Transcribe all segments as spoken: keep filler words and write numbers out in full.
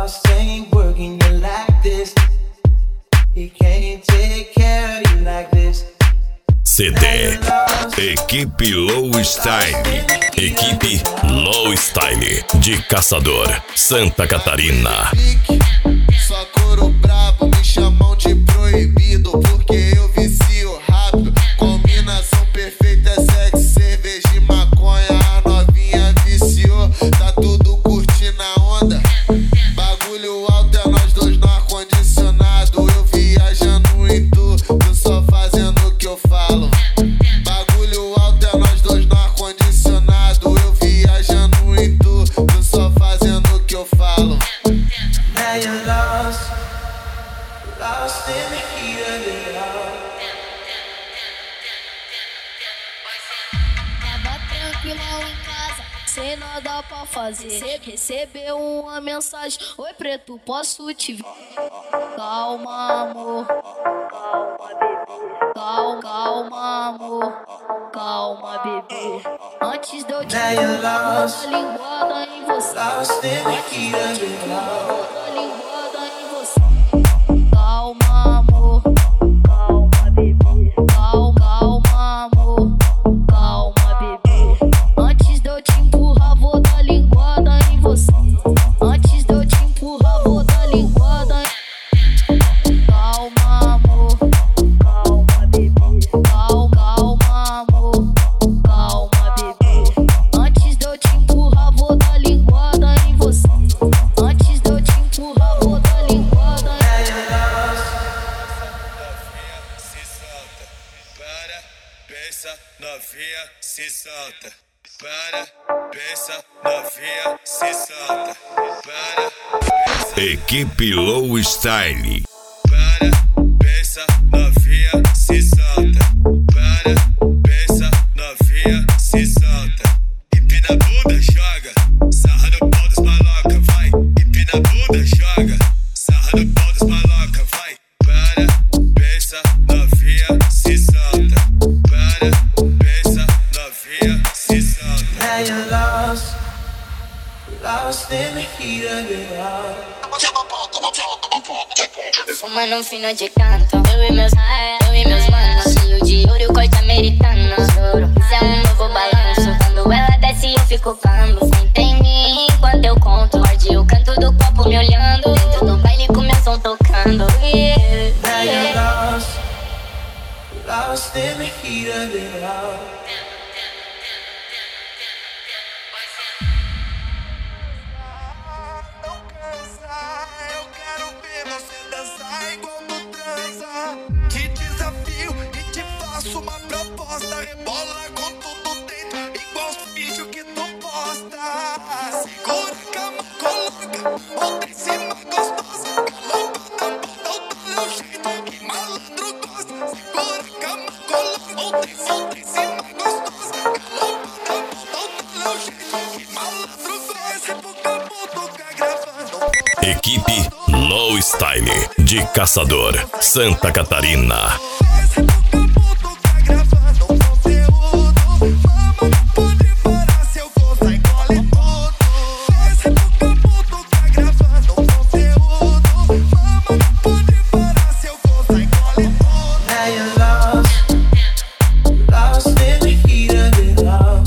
lost, ain't working you like this. He can't take care of you like this. C D Equipe Low Style. Equipe Low Style de Caçador, Santa Catarina. Só couro brabo, me chamam de proibido, porque eu vicio rápido. Combinação perfeita, sexo, cerveja e maconha. A novinha viciou, tá tudo curtindo a onda. Bagulho alto é nós dois no ar-condicionado. Eu viajando em tu, tu só fazendo o que eu falo. Bagulho alto é nós dois no ar-condicionado. Eu viajando em tu, tu só fazendo o que eu falo. Now you're lost, lost in the heat of it all. Tava tranquilão em casa, sem nada pra fazer. Cê recebeu uma mensagem: oi preto, posso te ver? Calma amor, calma, calma amor, calma bebê. Antes de eu te Now you're lost, linguada em você. lost in the heat of it all. Linguada em você. Calma amor, calma bebê. Calma, calma amor, calma bebê. Antes de eu te empurrar, vou dar linguada em você. Antes de eu te empurrar, vou dar linguada em... Calma amor, calma bebê. Calma, calma amor, calma bebê. Antes de eu te empurrar, vou dar linguada em você. Antes de eu te empurrar, vou dar linguada em... Now you're lost, Se solta, para, pensa, novinha, se solta. Para, pensa, novinha, se solta. Para, Equipe Low Style. para, pensa, novinha, se solta. Para, pensa, novinha, se solta. Empina a bunda, joga, sarra no pau dos maloca, vai. Empina a bunda, joga, sarra no pau dos maloca, vai. Para, pensa, novinha, se solta. Para, pensa, novinha, se solta. now you're lost, lost in the heat of it all. Fumando um fino de canto, eu e meus, eu e meus manos. Cheio de ouro e corte americano. Juro, isso é um novo balanço. Quando ela desce eu fico calmo. Senta em mim enquanto eu conto. Morde o canto do copo me olhando. Dentro do baile com meu som tocando. Yeah, Now you're yeah. lost, lost in the heat of it all. Eu quero ver você dançar igual tu transa. Te desafio e te faço uma proposta. Rebola com tudo dentro, igual os vídeos que tu posta. Segura a cama, coloca outra em cima gostosa. Galopada, bota o teu jeito que malandro gosta. Segura a cama, coloca outra em outra em cima gostosa. Galopada, bota o teu jeito que malandro gosta. Pro campo tocar gravando. Equipe Low Style de Caçador, Santa Catarina. Esse campo tocar gravando conteúdo. Mama, não pode parar se eu for sai gole tudo. Esse campo tocar gravando conteúdo. Mama, não pode parar se eu for sai gole tudo. Now you're lost, lost in the heat of it all.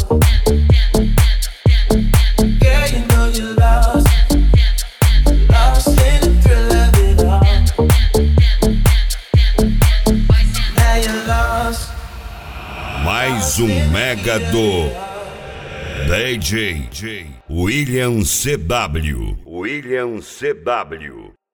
Girl, you know you're lost, lost in the thrill of it all. Now you're lost. Mais um mega do D J William C W. William C W.